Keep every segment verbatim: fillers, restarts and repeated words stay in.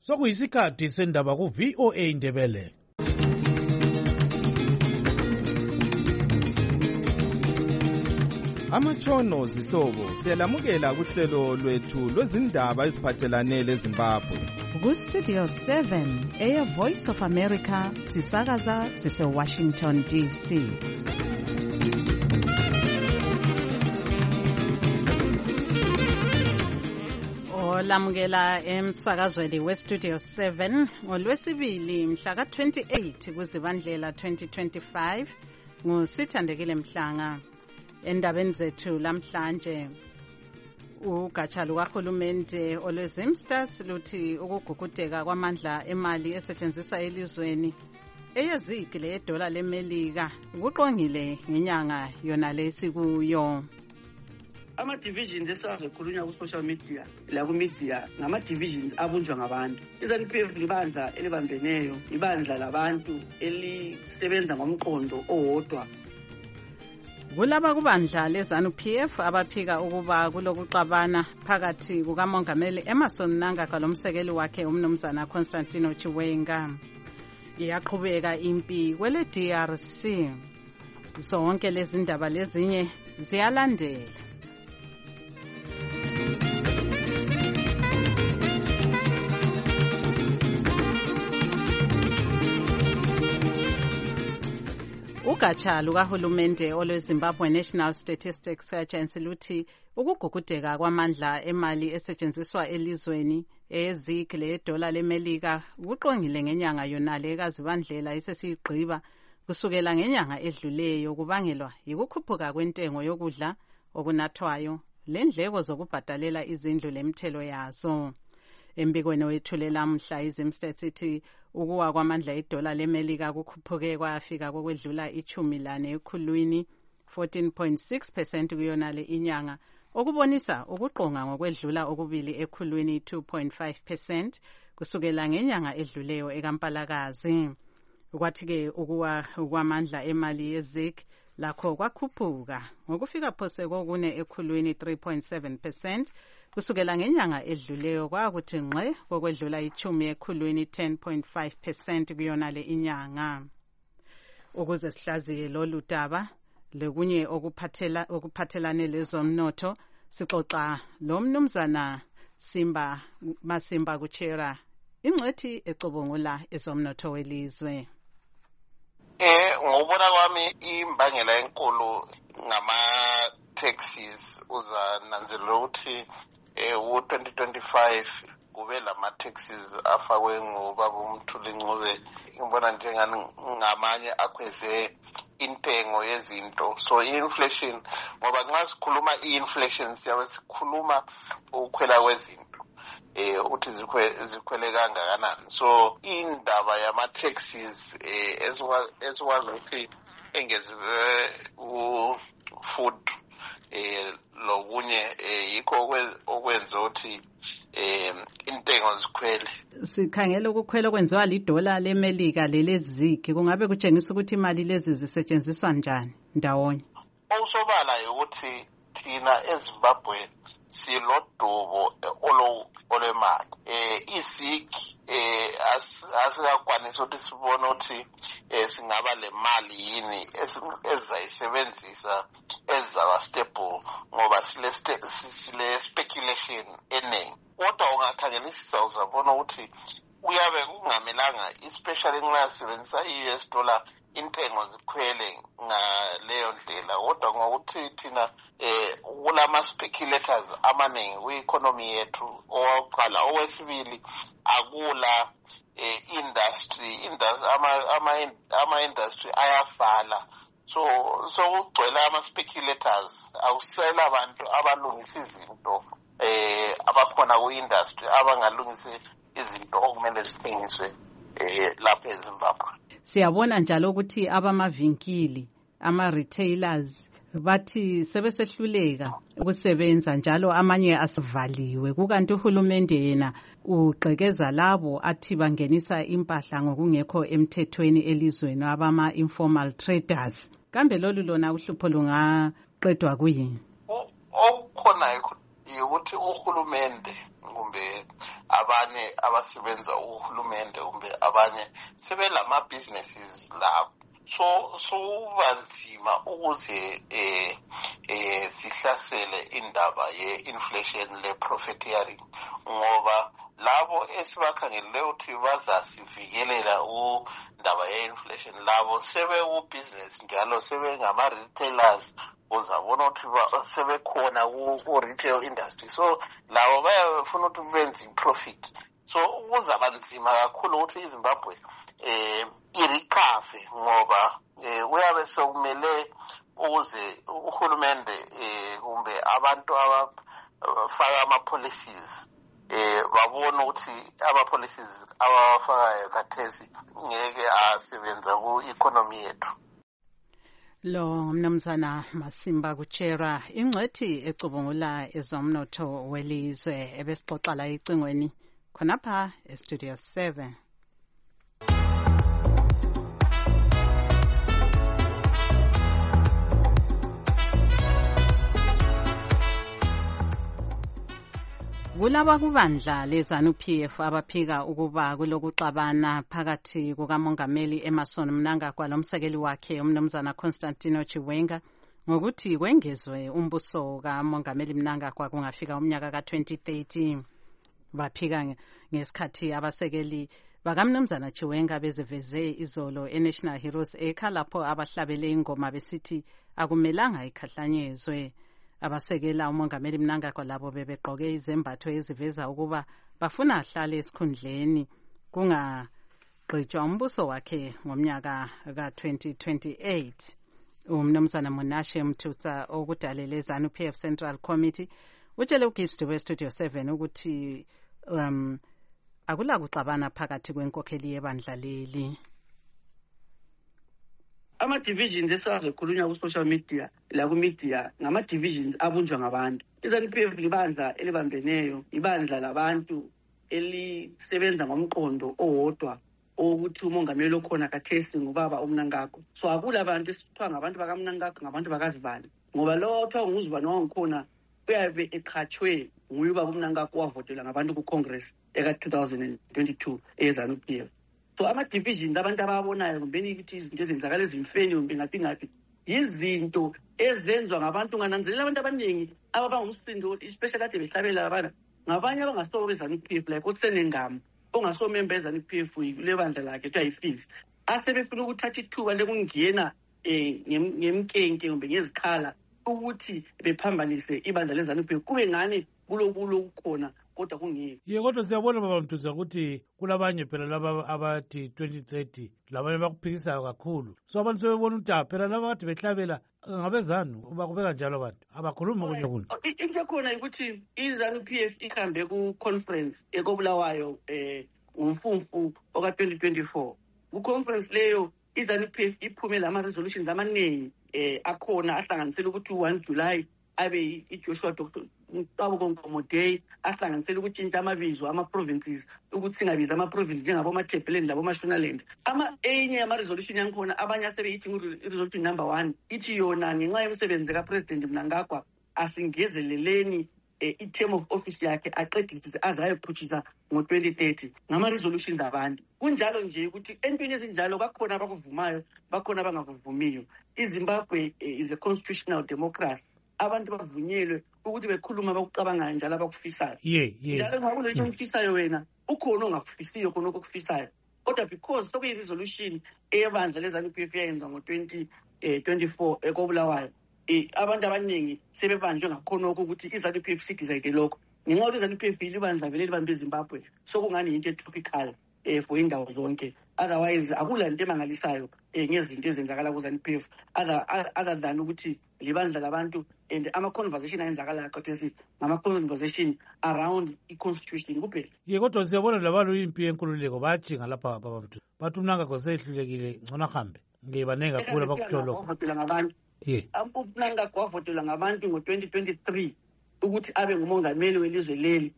Sokuyisikhathi sendaba ku V O A Indebele. Amatshono zihlobo siyalamukela kuhlelo lwethu lwezindaba eziphathelane leZimbabwe. Ku Studio seven eya Voice of America sisakaza sise Washington D C. Olamukela emsakazweni we Studio seven ngolwesibili mhla ka twenty-eight kuZibandlela twenty twenty-five ngusithandekile Mhlanga. Endabeni zethu lamhlanje ugatsha lukahulumende olwezimstats luthi ukugugudeka kwamandla emali esetshenziswa elizweni eyezigile yedola lemelika kuqongile ngenyanga yona lesikuyo. Ama divisions esazokhulunywa ku social media la ku media ngama divisions abunjwa ngabantu. I-Z P F libandla elibambeneyo, ibandla labantu elisebenza ngomqondo owodwa. Kulaba kubandla leZanu P F abaphika ukuba kulokuxabana phakathi kukaMongameli Emmerson Mnangagwa lomsekeli wakhe umnumzana Constantino Chiwenga. Iyaqhubeka impi kwele D R C. Zonke lezi ndaba lezinye ziyalandela. Ugatsha lukahulumende olweZimbabwe National Statistics Agency luthi ukugugudeka kwamandla emali esetshenziswa elizweni eyezigile yedola lemelika kuqongile ngenyanga yonale kaZibandlela isesiyigqiba kusukela ngenyanga edluleyo kubangelwa yikukhuphuka kwentengo yokudla okunathwayo lendleko zokubhadalela izindlu lemthelo yazo. Embikweni wethulela mhla iZimstats ithi ukuwa kwamandla edola lemelika kukhuphuke kwafika kokwedlula ichumi lane ekhulwini fourteen point six percent kuyonale inyanga okubonisa ukuqonga ngokwedlula okubili ekhulwini two point five percent kusukela ngenyanga edluleyo ekaMpalakazi. Kwathi ke ukuwa kwamandla emali yezig lakho kwakhuphuka ngokufika phose kokune ekhulwini three point seven percent kusukela ngenyanga edluleyo kwakuthi ngqe kokwedlula ichumi ekhulwini ten point five percent kuyonale inyanga. Ukuze sihlaziye lolu daba lekunye okuphathela okuphathelane lezomnotho sixoxa lo mnumzana Simba Masimba Kuchera ingcwethi ecobongula ezomnotho welizwe. Eh ngobona kwami imbangela enkulu ngama taxes uzananzelela ukuthi eh u twenty twenty-five kube lama taxes afakwe ngobaba uMthuli Ncube ngibona njengani ngamanye akhweze intengo yezinto. So inflation ngoba nxa sikhuluma inflation siyabe sikhuluma ukukhwela kwezinto eh uthi zikhwele kangakanani. So indaba yama taxes eh esikwazi ukuthi engeziwe u food eh lokunye yikho okwenza ukuthi eh intengo zikhwele. Sikhangela ukukhwela okwenziwa lidola lemelika lelezigi kungabe kutshengisa ukuthi imali lezi zisetshenziswa njani ndawonye. Okusobala ukuthi thina eZimbabwe silodubo olo olemali eh izigi eh asikakwanisa ukuthi sibone ukuthi eh singaba le mali yini ezayisebenzisa ezawa stable ngoba sile sile speculation eningi. Kodwa ungakhangelisisa uzabona ukuthi uyabe kungamelanga especially nxa sisebenzisa i-U S dollar intengo zikhwele ngaleyo ndlela. Kodwa ngokuthi thina eh kulama speculators amaningi kwi-economy yethu oqala owesibili akula eh industry industry ama ama, ama industry ayafala. So so ugcwele ama speculators awusela abantu abalungisa izinto eh abakhona ku-industry abangalungisa izinto okumele zithengiswe eh lapha eZimbabwe. Siyabona njalo ukuthi abamavinkili ama-retailers bathi sebesehluleka ukusebenza njalo amanye asivaliwe kukanti uhulumende yena ugqekeza labo athi bangenisa impahla ngokungekho emthethweni elizweni abama informal traders. Kambe lolu lona uhlupho lungaqedwa kuyini? Okukhona ukuthi uhulumende kumbe abanye abasebenza uhulumende kumbe abanye sebelama businesses labo. So so banzima ukuze eh eh sihlasele indaba ye inflation le profiteering ngoba labo esibakhangele ukuthi bazasivikelela indaba ye inflation labo sebe u business njalo sebe ngama retailers uzabona ukuthi sebekhona ku retail industry, so labo bayafuna ukuthi benze profit. So kuzaba nzima kakhulu ukuthi iZimbabwe eh irikave ngoba eh uyabe sokumele ukuze uhulumende eh kumbe abantu abafaka ama policies eh babona ukuthi ama policies abafakayo kathesi ngeke asebenza ku economy yethu. Lo mnumzana Masimba Kuchera ingcwethi ecubungula ezomnotho welizwe ebesixoxa la icingweni khonapha estudio seven. Kulaba kubandla leZANU-P F abaphika ukuba kulokuxabana phakathi kukamongameli Emmerson Mnangagwa lomsekeli wakhe umnumzana Constantino Chiwenga ngokuthi kwengezwe umbuso kamongameli Mnangagwa kungafika umnyaka ka twenty thirteen. Baphika ngesikhathi abasekeli bakamnumzana Chiwenga bezeveze izolo eNational Heroes Acre lapho abahlabele ingoma besithi akumelanga ikhahlanyezwe. Abasekela umongameli Mnangagwa labo bebegqoke izembatho eziveza ukuba bafuna ahlale esikhundleni kungagqitshwa umbuso wakhe ngomnyaka ka twenty twenty-eight. Umnumzana Monashe Mthutsa okudalele ZANU-P F Central Committee utshele uGibbs we Studio seven ukuthi um akula kuxabana phakathi kwenkokheli yebandla leli. Ama divisions esazikhulunywa ku social media la ku media ngama divisions abunjwa ngabantu. iZANU-P F libandla elibambeneyo, ibandla labantu elisebenza ngomqondo owodwa ukuthi umongameli okhona kathesi ngubaba uMnangagwa. So akula abantu esithiwa ngabantu bakaMnangagwa ngabantu bakazibani, ngoba lo othiwa nguzibani wangikhona uyabe eqhatshwe nguye ubaba uMnangagwa wavotela ngabantu ku Congress eka two thousand twenty-two eZANU-P F. So ama divisions abantu ababonayo kumbeni ukuthi izinto ezenzakala ezimfeni kumbe ngathi ngathi izinto ezenzwa ngabantu ngananzelela abantu abaningi ababa ngumsindo especially ade behlabela abana ngabanye abangasobo beZANU-P F like otsenengamo ongaso member eZANU-P F lebandla lakhe kuthiwa yiFees asebefuna ukuthatha ithuba lekungena eh ngemkenke kumbe ngezikhala ukuthi bephambanise ibandla leZANU-P F kube ngani kulokulo ukukhona kodwa kungeke. Ye kodwa siyabona baba Mthutsa ukuthi kulabanye phela laba abathi twenty thirty labanye bakuphikisayo kakhulu, so abantu sebebona ukuthi phela laba bathi behlabela ngabezanu bakubeka njalo abantu abakhuluma kunye kunye. Into khona ukuthi iZANU-P F ihambe ku conference ekobulawayo eh ngumfumfu oka twenty twenty-four. Ku conference leyo iZANU-P F iphume lama resolutions amaningi eh akhona ahlanganisela ukuthi one July abe iJoshua Doctor Ntabo Nkomo Day ahlanganisela ukutshintsha amabizo ama provinces ukuthi singabiza ama provinces njengabo maThebeleni labo Mashonaland. Ama enye ama resolution yankhona abanye asebeyithi resolution number one ithi yona ngenxa yomsebenzi ka President Mnangagwa asingezeleleni i-term of office yakhe aqedise azayophutshisa ngo twenty thirty ngama resolutions abantu. Kunjalo nje ukuthi entweni ezinjalo bakhona abakuvumayo bakhona abangakuvumiyo. iZimbabwe is a constitutional democracy. Abantu bavunyelwe ukuthi bekhuluma bakucabangayo njalo abakufisayo. Yeah, yes. Njalo ngakulento ofisayo wena ukhona ongakufisiyo khona okufisayo. Kodwa because sokuyi resolution eyebandla leZANU-P F yayenza ngo twenty twenty-four ekobulawayo eh abantu abaningi sebebanjwe ngakhona ukuthi iZANU-P F citizen lokho. Ngenxa yokuthi iZANU-P F libandla vele libambe eZimbabwe so kungani into etropical eh for indawo zonke. Otherwise akula into emangalisayo eh ngezinto ezenzakala kuZANU-P F other other than ukuthi libandla labantu and ama conversation ayenzakala kathesi ngama conversation around i-constitution kuphela. Ye kodwa siyabona labantu impi yenkululeko bajinga lapha baba Mthutsa bathi uMnangagwa sehlulekile ngcono hambe ngebanenge kakhulu abakutholo bavotela ngabantu. Ye uMnangagwa wavotela ngabantu ngo twenty twenty-three ukuthi abe ngumongameli welizwe leli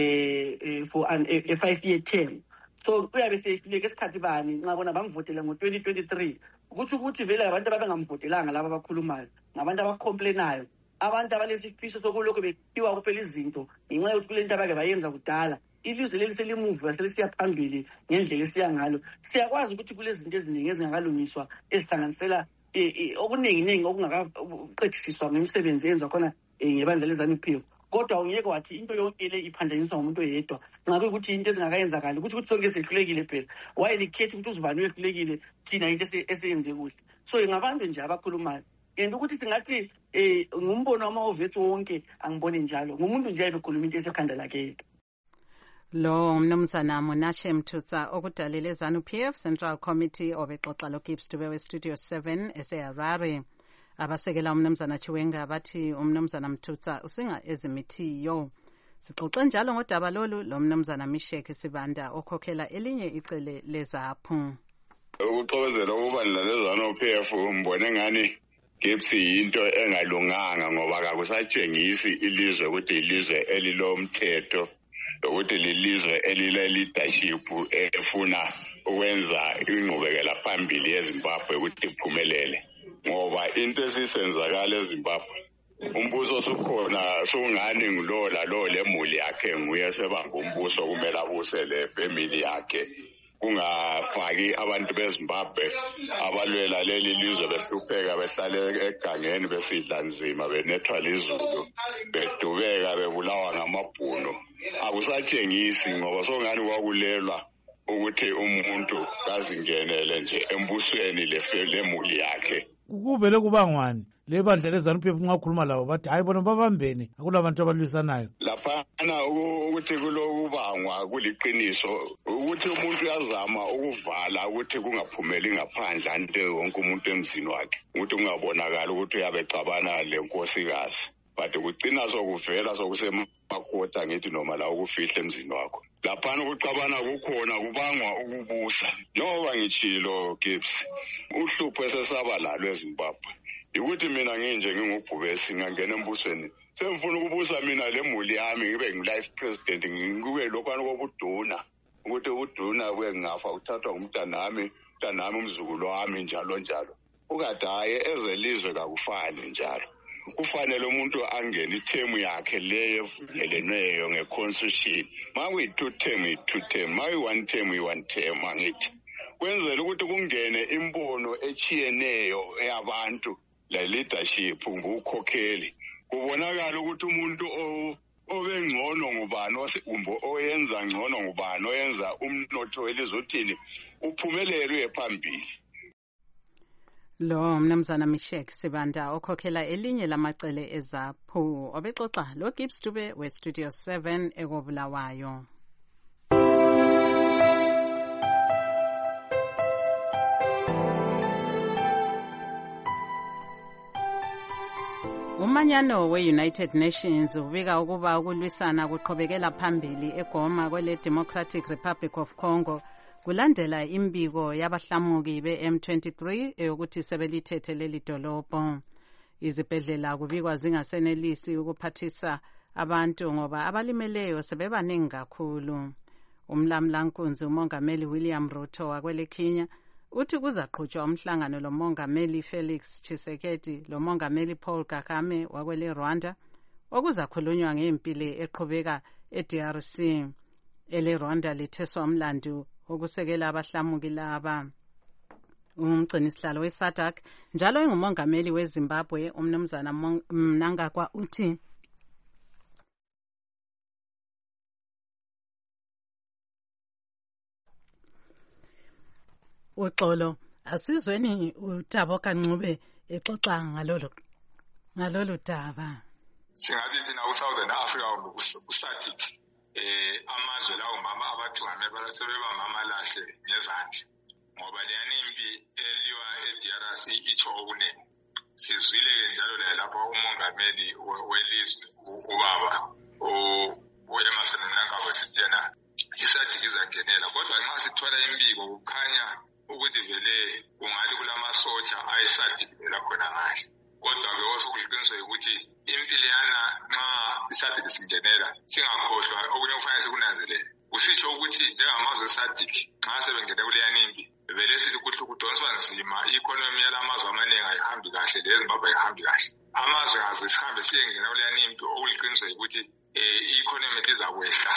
eh for an a five year term. So uyabe sehluleke esikhathi bani nxa bona bamvotela ngo twenty twenty-three ukuthi ukuthi vele abantu ababengamvotelanga laba abakhulumayo ngabantu abacomplainayo, abantu abalesifiso sokulokho bekhiwa kuphela izinto ngenxa yokuthi kule nto abake bayenza kudala ilizwe leli selimuva selisiya phambili ngendlela esiya ngalo. Siyakwazi ukuthi kulezinto eziningi ezingakalungiswa ezihlanganisela okuningi-ningi okungakaqedisiswa ngemisebenzi eyenziwa khona ngebandla leZANU-P F. Kodwa ungeke wathi into yonke le iphanjaniswa ngumuntu oyedwa. Ngabe ukuthi into ezingakayenzakali ukuthi ukuthi sonke sehlulekile phela. Waye likhethi ukuthi uzibani wehlulekile thina into eseyenze kuhle. So ngabantu nje abakhulumayo. And ukuthi singathi eh ngumbono wamaovethu wonke angibone njalo. Ngumuntu nje ayekhuluma into esekhanda lakhe. Lo mnumzana Monashe Mthutsa okudalile ZANU-P F Central Committee obexoxa lo Gibbs Dube we Studio seven eseHarare. Abasekela umnumzana Chiwenga bathi umnumzana Mthutsa usinga ezimithiyo. Sixoxe njalo ngodaba lolu lo mnumzana Mishek Sibanda okhokhela elinye icele lezaphu. Ukuxokozela ukubandla leZANU-P F umbone ngani Gibbs into engalunganga ngoba akusatshengisi ilizwe ukuthi ilizwe elilomthetho ukuthi lilizwe elile leadership efuna ukwenza ingqubekela phambili yeZimbabwe ukuthi iphumelele. Ngoba into esisenzakala eZimbabwe umbuso osukhona sungani ngilola lo lemuli yakhe nguye sebanga umbuso kumele abuse le family yakhe kungafaki abantu beZimbabwe abalwela leli lizwe behlupheka behlale egangeni besidla nzima benethwa lizulu bedubeka bebulawa ngamabhuno. Akusatshengisi ngoba songani kwakulelwa ukuthi umuntu kazingenele nje embusweni lemuli yakhe. Kuvele kubangwani lebandla leZANU-P F ngakhuluma labo bathi hayi bona babambene akulabantu abalwisanayo. Laphana ukuthi kulokubangwa kuliqiniso ukuthi umuntu uyazama ukuvala ukuthi kungaphumeli ngaphandle ante wonke umuntu emzini wakhe ukuthi ungabonakala ukuthi uyabexabana lenkosikazi. But kucina sokuvela sokusemakhota ngithi noma la ukufihle emzini wakho. Laphana ukucabana kukhona kubangwa ukubusa. Njengoba ngitshilo Gibbs, uhlupho esesaba lalo eZimbabwe. Ukuthi mina nginje ngingubhubesi ngangena embusweni. Semfuna ukubusa mina lemuli yami ngibe ngi-life president ngikube lokhana kokuduna. Ukuthi uduna kuye ngafa uthathwa ngumntanami, umntanami umzukulu wami njalo njalo. Ukade hayi ezelizwe kakufani njalo. Kufanele umuntu angene ithemu yakhe leyo evunyelweyo ngeconstitution. Makuyi two term yi two term, makuyi one term yi one term angithi. Kwenzela ukuthi kungene imbono echiyeneyo yabantu la leadership ngukhokheli. Kubonakala ukuthi umuntu obengcono ngubani umbo oyenza ngcono ngubani oyenza umnotho welizothini uphumelele ephambili. Lo mnumzana Mishek Sibanda okhokhela elinye lamacele ezaphu obexoxa lo Gibbs Dube we Studio seven ekobulawayo. Umanyano we-United Nations ubika ukuba ukulwisana kuqhubekela phambili eGoma kwele Democratic Republic of Congo kulandela imbiko yabahlamuki be-M twenty-three eyokuthi sebelithethe leli dolobho. Izibhedlela kubikwa zingasenelisi ukuphathisa abantu ngoba abalimeleyo sebebaningi kakhulu. Umlamlankunzi umongameli William Ruto wakwele Kenya uthi kuzaqhutshwa umhlangano lomongameli Felix Tshisekedi lomongameli Paul Kagame wakwele Rwanda okuzakhulunywa ngempilo eqhubeka e-D R C. Ele Rwanda litheswa umlandu okusekela abahlamuki laba. Umgcini sihlalo we-SADC njalo engumongameli weZimbabwe umnumzana Mnangagwa uthi uxolo asizweni uThabo Kancube exoxa ngalolo ngalolu daba. Singathi thina uSouthern Africa uSADC eh amazwe lawo mama abathungame balasebeba mama lahle ngezandla ngoba leyani impi eliwa e-D R C itsho okunene. Sizwile njalo lapha umongameli welizwe ubaba uEmmerson Mnangagwa sithi yena iSADC izangenela kodwa nxa sithola imbiko kukhanya ukuthi vele kungathi kulamasotsha ayiSADC lakhona ngahle. Kodwa ke osokuliqiniswa ukuthi impilo yana nxa iSADC singenela singakhohlwa okunye kufanele sikunanzelele. Kusitsho ukuthi njengamazwe eSADC nxa sebengena kuleyani impi vele sithi ukuthi kudonswa nzima i-economy yalamazwe amaningi ayihambi kahle leZimbabwe ayihambi kahle. Amazwe aze sihambe siyengena kuleyani impi okuliqiniswa ukuthi i-economy izakwehla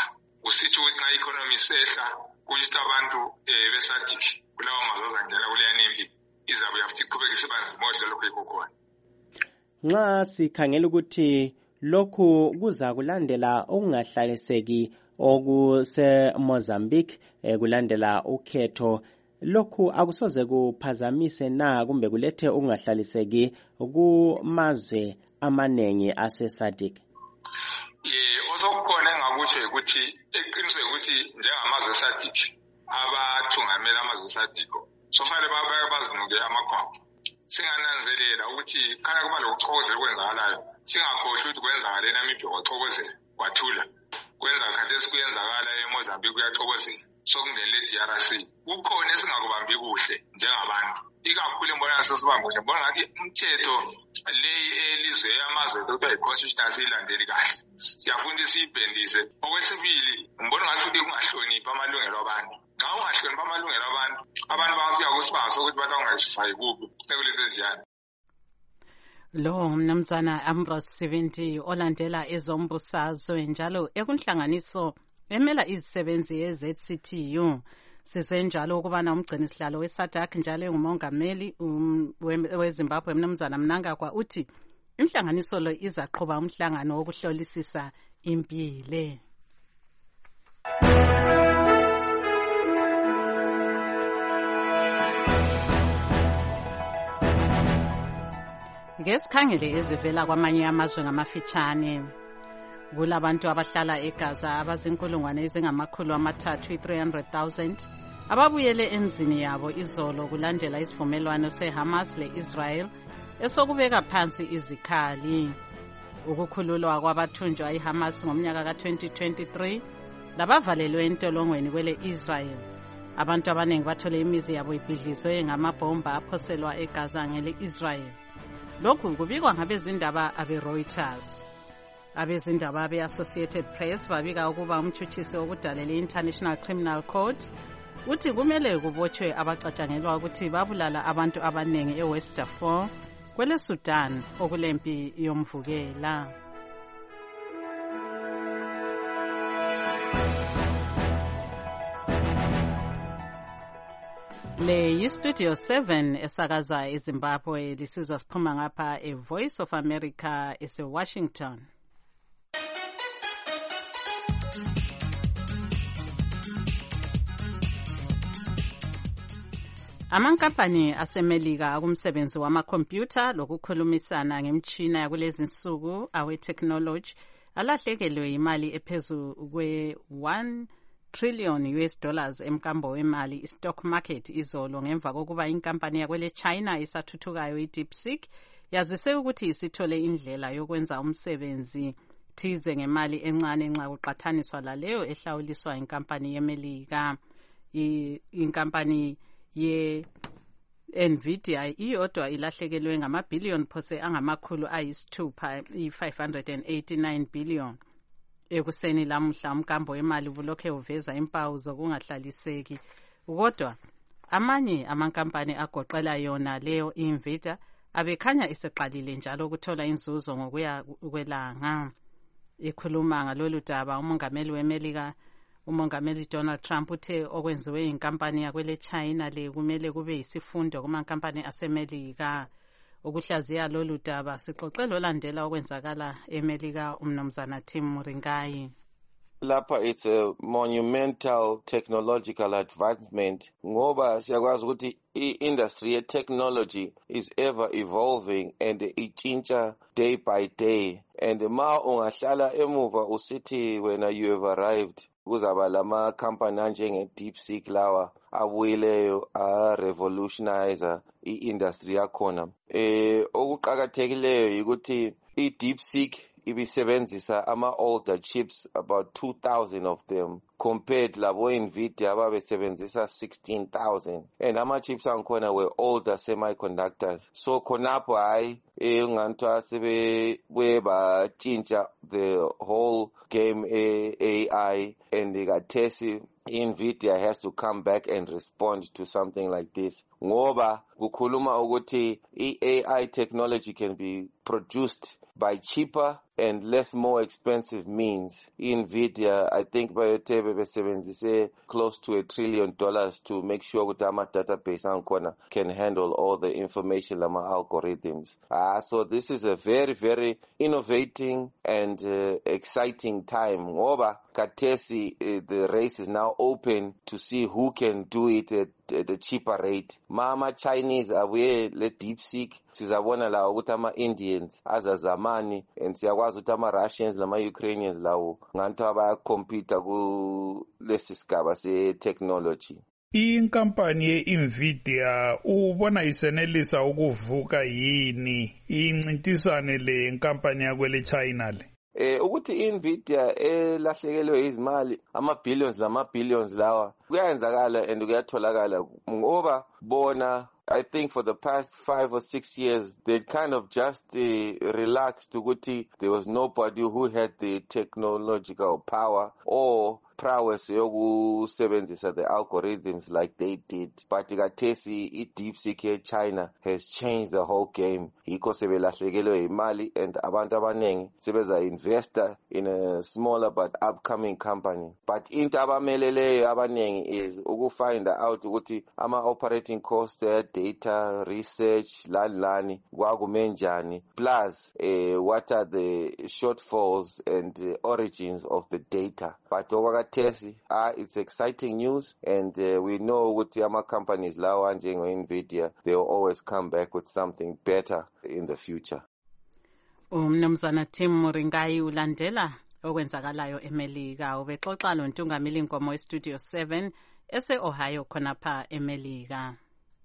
kusitsho ukuthi nxa i-economy sehla kuyithi abantu um besadiki kulawo mazwe azangena kuleya nempi izabe yafuthi iqhubeka isiba nzima odla lokhu yikho khona. Nxa sikhangela ukuthi lokhu kuza kulandela okungahlaliseki okuse-Mozambique eh, kulandela ukhetho, lokhu akusoze kuphazamise na kumbe kulethe okungahlaliseki kumazwe amanengi ase-SADC? Ye osokukhona engakutsho ukuthi eqiniswe ukuthi njengamazwe e-SADC abathungamela amazwe e-SADC sofanele babeke bazinuke amakhwapha. Singananzelela ukuthi khaya kuba lokuchokozela kwenzakalayo, singakhohlwa ukuthi kwenzakala eNamibia kwachokozela kwathula, kwenza khathesi kuyenzakala eMozambique kuyachokozela, sokungenele e-D R C. Kukhona esingakubambi kuhle njengabantu, ikakhulu imbona sesibambe kuhle. Mbona ngathi umthetho leyi elizwe amazwe ekuthiwa yi-constitution asiyilandeli kahle, siyafuna ukuthi siyibhendise. Okwesibili, mbona ngathi kungahloniphi amalungelo abantu. Xa ungahloniphi amalungelo abantu, abantu bafika kusibanga sokuthi bathi ungayisifayi kuphi ekulezi eziyana. Lo mnumzana Ambrose Sibindi olandela ezombusazwe njalo ekunhlanganiso emela izisebenzi ye-Z C T U. Sisenjalo ukubana umgcini sihlalo we-SADC njalo engumongameli weZimbabwe mnumzana Mnangagwa uthi inhlanganiso lo izaqhuba umhlangano wokuhlolisisa impilo. Ngesikhangele ezivela kwamanye amazwe ngamafitshane, kulabantu abahlala eGaza abazinkulungwane ezingamakhulu amathathu three hundred thousand ababuyele emzini yabo izolo kulandela isivumelwano seHamas le-Israel esokubeka phansi izikhali. Ukukhululwa kwabathunjwa iHamas ngomnyaka ka twenty twenty-three labavalelwe entolongweni kwele Israel. Abantu abaningi bathole imizi yabo ibhidlizwe ngamabhomba aphoselwa eGaza ngele Israel. Lokhu kubikwa ngabezindaba abe-Reuters. Abezindaba abe-Associated Press babika ukuba umtshutshisi wokudalela i-International Criminal Court uthi kumele kubotshwe abacatshangelwa ukuthi babulala abantu abaningi eWest Darfur kwele Sudan okulempi yomvukela. Le yi-Studio seven esakaza eZimbabwe, lisizwa siphuma ngapha e-Voice of America ese-Washington. Amankampani asemelika kumsebenzi wamakhompyutha lokukhulumisana ngemtshina yakulezi nsuku awe-technology alahlekelwe imali ephezu kwe-one trillion U S dollars emkambo wemali i-stock market izolo ngemva kokuba inkampani yakwele China isathuthukayo i-DeepSeek yazise ukuthi isithole indlela yokwenza umsebenzi thize ngemali encane nxa kuqathaniswa laleyo ehlawuliswa inkampani yemelika. Inkampani ye Nvidia iyodwa ilahlekelwe ngamabhillion phose angamakhulu ayisithupha i-five hundred eighty-nine billion. Ekuseni lamuhla umkambo wemali bulokhe uveza impawu zokungahlaliseki, kodwa amanye amankampani agoqela yona leyo Nvidia abekhanya iseqalile njalo ukuthola inzuzo ngokuya kwelanga. Ekhuluma ngalolu daba umongameli wemelika umongameli Donald Trump uthe okwenziwe inkampani yakwele China le kumele kube yisifundo kumankampani asemelika. Ukuhlaziya lolu daba sixoxelo landela okwenzakala emelika umnumzana Tim Ringayi. Lapha it's a monumental technological advancement ngoba siyakwazi ukuthi i-industry ye-technology is ever evolving and ichintsha day by day, and ma ungahlala emuva usithi wena you have arrived kuzaba lama company anjenge DeepSeek lawa abuyileyo a revolutionizer i-industry yakhona. Eh okuqhakathekileyo ukuthi i-DeepSeek ibisebenzisa ama older chips, about two thousand of them, compared labo Nvidia ababesebenzisa sixteen thousand, and ama chips ankhona were older semiconductors. So khonapho hayi enganthwa sebe weba chintsha the whole game A I, and ikathesi Nvidia has to come back and respond to something like this ngoba kukhuluma ukuthi i-A I technology can be produced by cheaper and less more expensive means. NVIDIA, I think bayothe besebenzise close to a trillion dollars to make sure that our database ankhona can handle all the information lama algorithms. Uh, so this is a very, very innovating and uh, exciting time. Ngoba Katesi, uh, the race is now open to see who can do it at, at a cheaper rate. Mama Chinese abuye le DeepSeek, sizabona la ukuthi ama Indians azazamani, and siyakwazi ukuthi ama Russians lama Ukrainians lawo nganto abayacompete ku lesi sigaba se technology. Inkampani ye-NVIDIA ubona isenelisa ukuvuka yini incintiswane le nkampani yakwele China le? Eh ukuthi NVIDIA elahlekelwe izimali ama billions lama billions lawa kuyenzakala and kuyatholakala ngoba bona I think for the past five or six years, they kind of just uh, relaxed to ukuthi there was nobody who had the technological power or prowess yokusebenzisa the algorithms like they did. But ikhathesi i-DeepSeek ye-China has changed the whole game. Yikho sebelahlekelwe imali and abantu abanengi sebeza investor in a smaller but upcoming company. But into abameleleyo abanengi is ukufind out ukuthi ama operating costs, data, research, lani lani, kwakumenjani, plus uh, what are the shortfalls and uh, origins of the data. But Tesi, ah, it's exciting news, and uh, we know with Yama companies, Lawa, Njengo, NVIDIA, they will always come back with something better in the future. Umnumzana Tim Muringai ulandela okwenzakalayo eMelika ubexoxa lo Ntungamili Nkomo eStudio seven ese Ohio khonapha eMelika.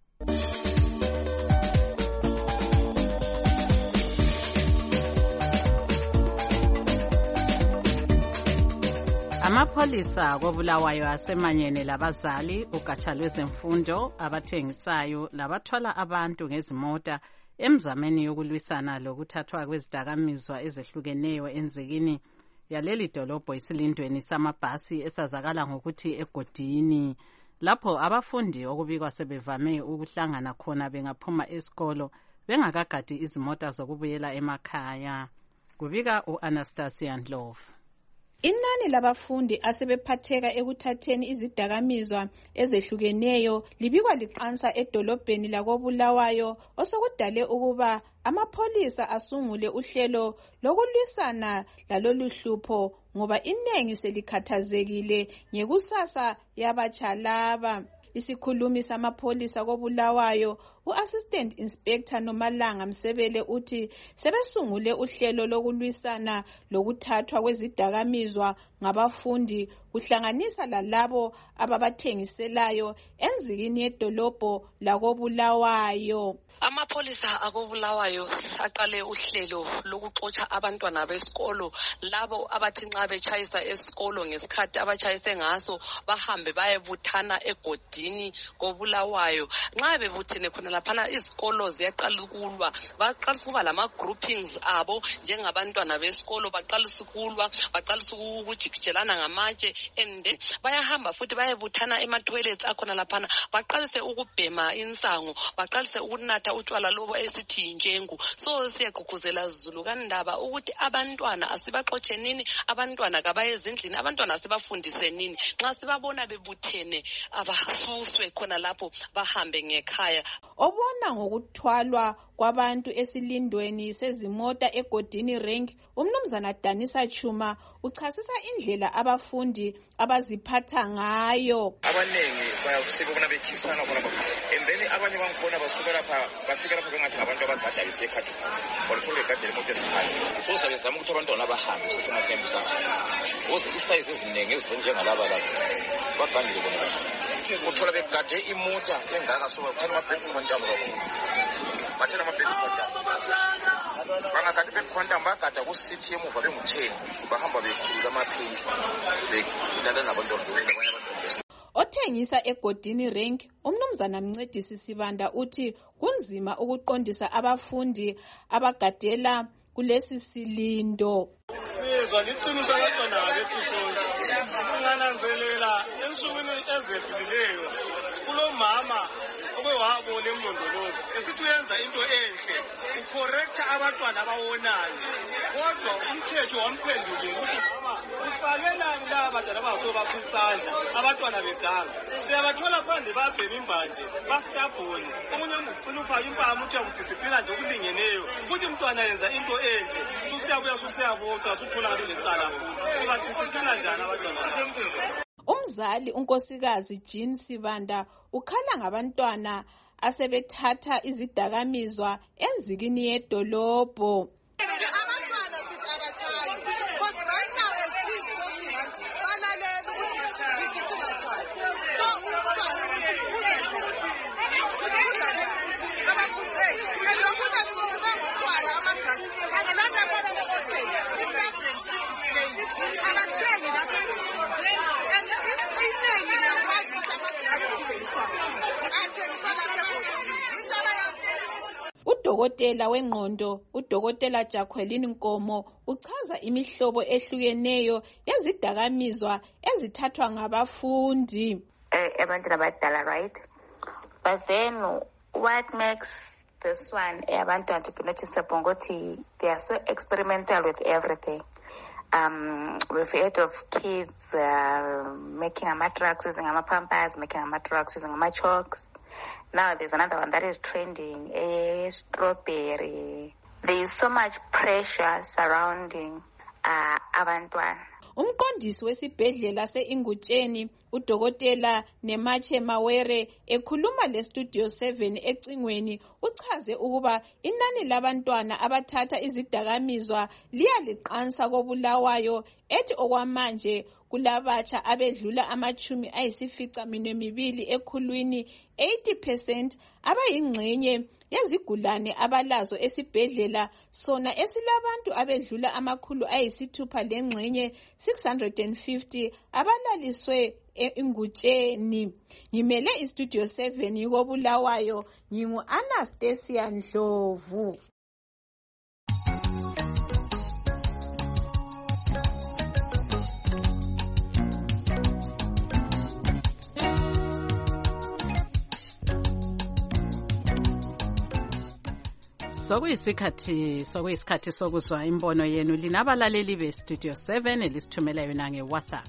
Amapholisa kobulawayo asemanyene labazali ugatsha lwezemfundo abathengisayo labathwala abantu ngezimota emzameni yokulwisana lokuthathwa kwezidakamizwa ezehlukeneyo enzikini yaleli dolobho isilindweni samabhasi esazakala ngokuthi egodini lapho abafundi okubikwa sebevame ukuhlangana khona bengaphuma esikolo bengakagadi izimota zokubuyela emakhaya. Kubika uAnastasia Ndlovu. Inani labafundi asebephatheka ekuthatheni izidakamizwa ezehlukeneyo libikwa liqansa edolobheni lakobulawayo osokudale ukuba amapholisa asungule uhlelo lokulwisana laloluhlupho ngoba inengi selikhathazekile ngekusasa yabatsha laba. Isikhulumi samapholisa kobulawayo u-Assistant Inspector Nomalanga Msebele uthi sebesungule uhlelo lokulwisana lokuthathwa kwezidakamizwa ngabafundi kuhlanganisa lalabo ababathengiselayo enzikini yedolobho lakobulawayo. Amapholisa akobulawayo aqale uhlelo lokuxotsha abantwana besikolo labo abathi nxa betshayisa esikolo ngesikhathi abatshayise ngaso bahambe bayebuthana egodini kobulawayo. Nxa bebuthene khona laphana izikolo ziyaqala ukulwa, baqalisa ukuba lama groupings abo njengabantwana besikolo, baqalisa ukulwa, baqalisa ukujikijelana ngamatshe and bayahamba futhi bayebuthana ema toilets akhona laphana, baqalise ukubhema insango, baqalise ukunatha utshwala lobo esithi njengu. So siyagqugquzela Zulu kandaba ukuthi abantwana asibaxotshe nini, abantwana kabaye ezindlini, abantwana asibafundise nini. Nxa sibabona bebuthene abasuswe khona lapho bahambe ngekhaya. Obona ngokuthwalwa kwabantu esilindweni sezimota egodini rank, umnumzana Danisa Chuma uchasisa indlela abafundi abaziphatha ngayo. Abanengi bayakusibona bekhisana khona bapha. And then abanye bangkhona basuka lapha bafika lapha bengathi ngabantu abagada besekhathi. Oluthola igada lemoto esikhali. So sabezama ukuthi abantwana abahambe sesemasembu sakhe. Ngoze isize eziningi ezinjengalaba lapha. Bagandile bona lapha. Uthola begade imota engaka so bathela ama-break condom kakhulu. Bathela ama-break condom. Bangagade break condom bagada ku-seat emuva bengu-ten. Bahamba bekhulula amaphini. Bedlala nabantwana abanye abantwana. Othengisa egodini rank umnumzana Mncedisi Sibanda uthi kunzima ukuqondisa abafundi abagadela kulesi silindo. Sizwa liqiniso ngezona bethu sonke. Singananzelela mina ensukwini ezedlulileyo kulomama okwewabo lemlondolozo esithi uyenza into enhle ucorrecta abantwana abawonayo kodwa umthetho wamphendule ukuthi mama ufakelani laba bantwana abangasobapha isandla abantwana beganga siyabathola phandle babhema imbanje bastabhoni omunye ufuna ufake impama uthi yakudisiplina nje okulingeneyo futhi umntwana yenza into enhle susiyabuya susiyabotshwa sutholakala ulecala futhi ubadisiplina njani abantwana? Umzali unkosikazi Jean Sibanda ukhala ngabantwana asebethatha izidakamizwa enzikini yedolobho. Abantwana sithi abathayi because right now as she's talking balalela ukuthi sithi singathayi. So umntwana abakhuzeki ezokuza ngokutwala amadrasi angalanda khona ngohotel iSouthern City Slay abathengi lapho and iningi liyakwazi ukuthi amadrasi athengiswa athengiswa Udokotela wengqondo udokotela Jacqueline Nkomo uchaza imihlobo ehlukeneyo yezidakamizwa ezithathwa ngabafundi abantu abadala, right? But then what makes this one abantwana to be noticeable ukuthi they are so experimental with everything. Um, we've heard of kids uh, making ama-drugs using ama-pampers, making ama-drugs using ama-chalks. Now there's another one that is trending, a strawberry. There is so much pressure surrounding uh, abantwana. Umqondisi wesibhedlela se-Ingutsheni udokotela Nemache Mawere ekhuluma le-Studio seven ecingweni uchaze ukuba inani labantwana abathatha izidakamizwa liyaliqansa koBulawayo ethi okwamanje kulabatsha abedlula amachumi ayisifica minemibili ekhulwini eighty percent abayingxenye yezigulane abalazo esibhedlela sona esilabantu abedlula amakhulu ayisithupha lengxenye six hundred fifty abalaliswe eIngutsheni. Ngimele iStudio seven koBulawayo ngingu Anastasia Ndlovu. Sokuyisikhathi sokuyisikhathi sokuzwa imbono yenu linabalaleli beStudio seven elisithumela yona ngeWhatsApp.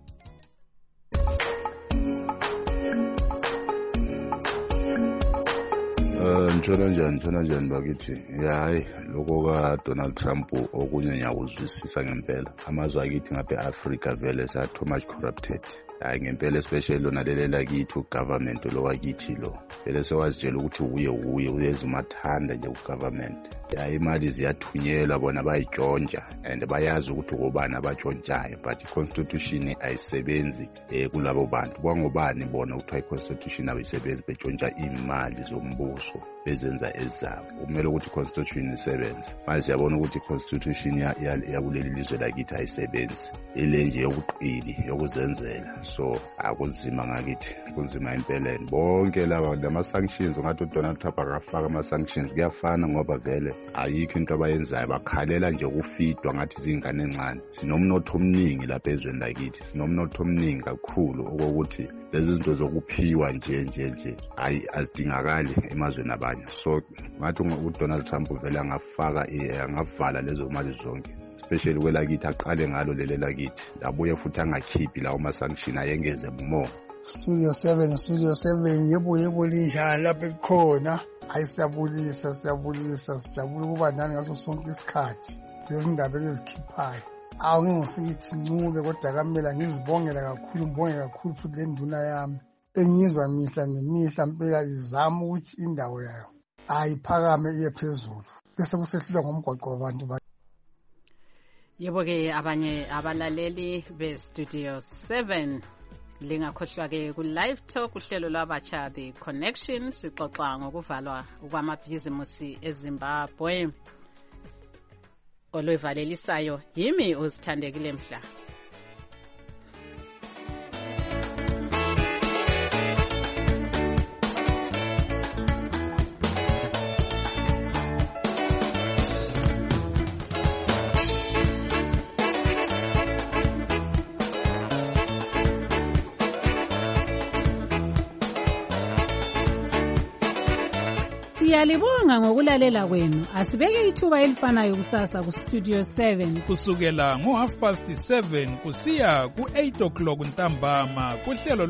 Uh, Ntshona njani, ntshona njani bakithi. Hayi, lokho ka Donald Trump okunye ngiyakuzwisisa ngempela. Amazwe akithi ngapha eAfrica vele sa too much corrupted. Hayi ngempela especially lona lele lakithi ugovernment lo wakithi lo. Vele sewazitshela ukuthi uye uye uyezimathanda nje ugovernment. Hayi imali ziyathunyelwa bona bayitshontsha and bayazi ukuthi ngobani abatshontshayo but iconstitution ayisebenzi eh kulabo bantu. Kwangobani bona ukuthi iconstitution ayisebenzi betshontsha imali zombuso bezenza ezabo. Kumele ukuthi iconstitution isebenze. Manje siyabona ukuthi iconstitution yakuleli lizwe lakithi ayisebenzi. Ile nje yokuqili yokuzenzela. So akunzima ngakithi, kunzima empeleni. Bonke laba lama sanctions ngathi uDonald Trump akafaka ama sanctions kuyafana ngoba vele ayikho into abayenzayo bakhalela nje ukufidwa ngathi izingane encane. Sinomnotho omningi lapha ezweni lakithi, sinomnotho omningi kakhulu okokuthi lezi zinto zokuphiwa nje nje nje ayi azidingakali emazweni abanye. So ngathi uDonald Trump vele angafaka angavala lezo mali zonke. Especially kwelakithi aqale ngalo lele lakithi abuye futhi angakhiphi lawo ma-sanction ayengeze more. Studio seven, Studio seven, yebo yebo linjani lapha ekhona. Hayi siyabulisa, siyabulisa, sijabula ukuba nani ngaso sonke isikhathi. Lezi ndaba ezikhiphayo. Awu ngingosikithi ncube kodwa kamela ngizibongela kakhulu, ngibonge kakhulu futhi le nduna yami. Engizwa mihla nemihla mpela izama ukuthi indawo yayo ayiphakame iye phezulu. Bese kusehlulwa ngomgwaqo wabantu ba Yebo ke abanye abalaleli beStudio seven lingakhohlwa ke ku live talk uhlelo lwabatsha The Connection sixoxa ngokuvalwa kwamabhizimusi eZimbabwe. Oloyivalelisayo yimi uzithandekile mhla. Siyalibonga ngokulalela kwenu. Asibeke ithuba elifanayo kusasa ku Studio seven. Kusukela ngo half past seven kusiya ku eight o'clock ntambama kuhlelo